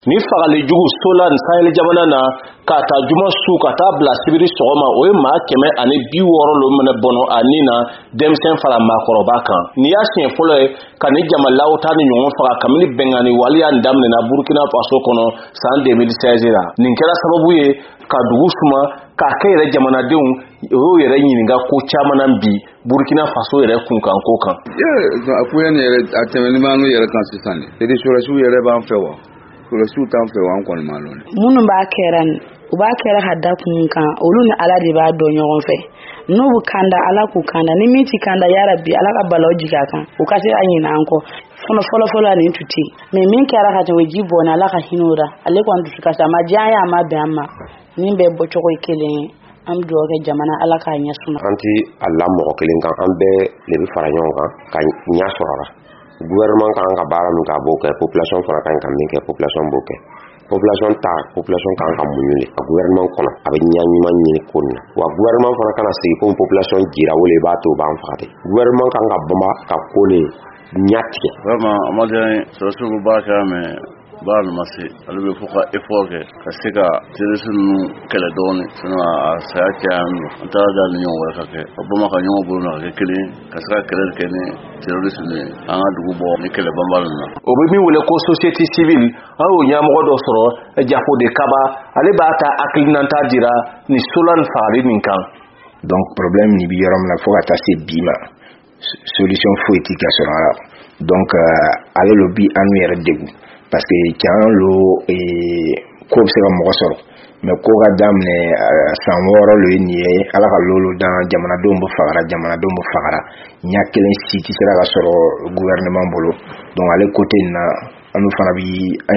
Ni fagali jugu sola nsayele jamana na kata juma su kata bla sibiri sogoma o ye ma kɛmɛ ani 60 lo mene bono anina demsen fala makoroba kan ni ya sien folo e kan ni jamalaw ta ni ɲɔgɔn faga kamili bengani waliya ndamne na Burkina Faso kono san 2016 la nin kɛra sababu ye ka dugu suma ka kɛ yɛrɛ jamanadenw o yɛrɛ ɲininga ko caman bi Burkina Faso yɛrɛ kunkan ko kan a ko yan yɛrɛ a tɛmɛni ma no yɛrɛ kan sisan ne de surasiw yɛrɛ b'an fɛ wa surasiw t'an fɛ wa an kɔni ma lɔn munun b'a kɛra u b'a kɛra hadda kun kan olu ni Ala de b'a dɔn ɲɔgɔn fɛ n'u kanda Ala ku kanda ni min ti kanda ya rabbi Ala ka balaw jiga kan u ka se a ɲina an kɔ fɔlɔ ni tuti mais min kɛra ka tɛmɛ ji bɔn Ala ka hinora ale kɔni dusu ka sama jaya ma bɛn ma min bɛ bɔ cogo kelen an duwa kɛ jamana Ala ka ɲɛ suma anti Allah mɔgɔ kelen kan an bɛɛ le bi fara ɲɔgɔn kan ka ɲɛ sɔrɔ gouvernement kan ka baara min ka bo kɛ population fana kan ka min kɛ population bo kɛ population kan ka muɲu a gouvernement kono a bɛ ɲaɲuman ɲini ko na wa gouvernement fana kana sigi ko population jira wole ba to ban fagate gouvernement kan ka bamba ka ko ne ɲatige vraiment amadien sɔrɔsiw ba ka mais ba no masi ale be fuka effort ke ka se ka terrorisme kɛlɛ dɔɔni sinon a saya kɛyan an taara da ni ɲɔgɔn wɛrɛ ka kɛ a bama ka ɲɔgɔn bolo na ka kɛ kelen ka se ka kɛlɛ kɛ ni terrorisme an ka dugu bɔ ni kɛlɛ banbali na o bɛ min wele ko société civile an y'o ɲɛmɔgɔ dɔ sɔrɔ Jafo de Kaba ale b'a ta hakilinata dira ni solan fagali min kan donc problème ni bi yɔrɔ min na fo ka taa se bi ma solution foyi ti ka sɔrɔ a la donc ale lo bi anu yɛrɛ degu parce que can lo ko bɛ se ka mɔgɔ sɔrɔ mais ko ka daminɛ san 6 lo ye nin ye Ala ka lolo dan jamanadenw bɛ fagara ɲa kelen si ti sera ka sɔrɔ gouvernement bolo donc ale côté na anu fana bi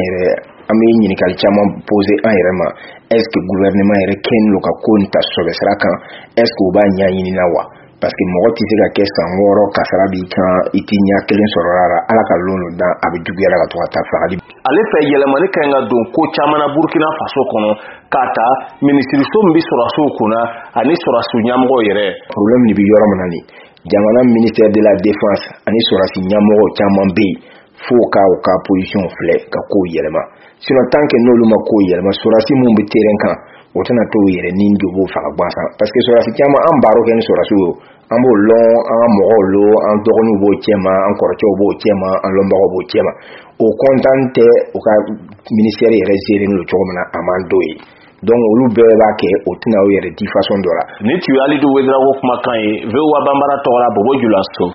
an bɛ ɲininkali caman poser an yɛrɛ ma est-ce que gouvernement yɛrɛ kɛn lo ka ko in ta sɔbɛ sira kan est-ce que u b'a ɲaɲini na wa parce que mɔgɔ ti se ka kɛ san 6 kasara bi kan i ti ɲa kelen sɔrɔ la Ala ka lolo dan a bɛ juguyara ka to ka taa fagali ale fɛ yɛlɛmani kan ka don ko caman na Burkina Faso kɔnɔ ka ta ministiriso min bi sɔrɔsiw kunna ani sɔrɔsiw ɲɛmɔgɔ yɛrɛ problème ni bi yɔrɔ min na ni jamana ministère de la défense ani sɔrɔsi ɲɛmɔgɔ caman bɛ yen fo ka u ka position filɛ ka ko yɛlɛma sinon tant que n'olu ma ko yɛlɛma sɔrɔsi mun bɛ terrain kan o tɛna to yɛrɛ ni jobo faga gansan parce que sɔrɔsi caman an baro kɛ ni sɔrɔsiw yo an b'o lɔn an ka mɔgɔw lo an dɔgɔninw b'o cɛma an kɔrɔkɛw b'o cɛma an lɔnbagaw b'o cɛma o kontan tɛ u ka ministère yɛrɛ gérer lo cogo min na a man d'o ye donc olu bɛɛ b'a kɛ o tɛna o yɛrɛ di façon dɔ la ni tu Ali Ouedraogo kumakan ye VOA Bambara tɔgɔ la Bobo Julaso